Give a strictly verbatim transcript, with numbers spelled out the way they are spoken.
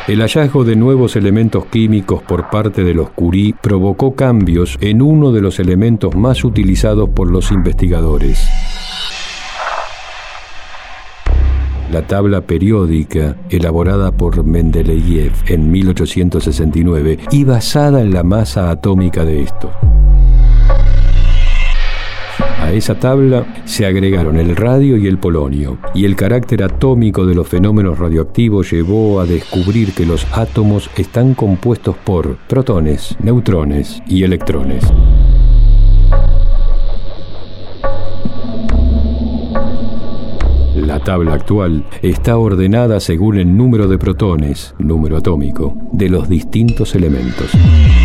El hallazgo de nuevos elementos químicos por parte de los Curie provocó cambios en uno de los elementos más utilizados por los investigadores. La tabla periódica, elaborada por Mendeleev en mil ochocientos sesenta y nueve y basada en la masa atómica de estos. A esa tabla se agregaron el radio y el polonio, y el carácter atómico de los fenómenos radioactivos llevó a descubrir que los átomos están compuestos por protones, neutrones y electrones. La tabla actual está ordenada según el número de protones, número atómico, de los distintos elementos.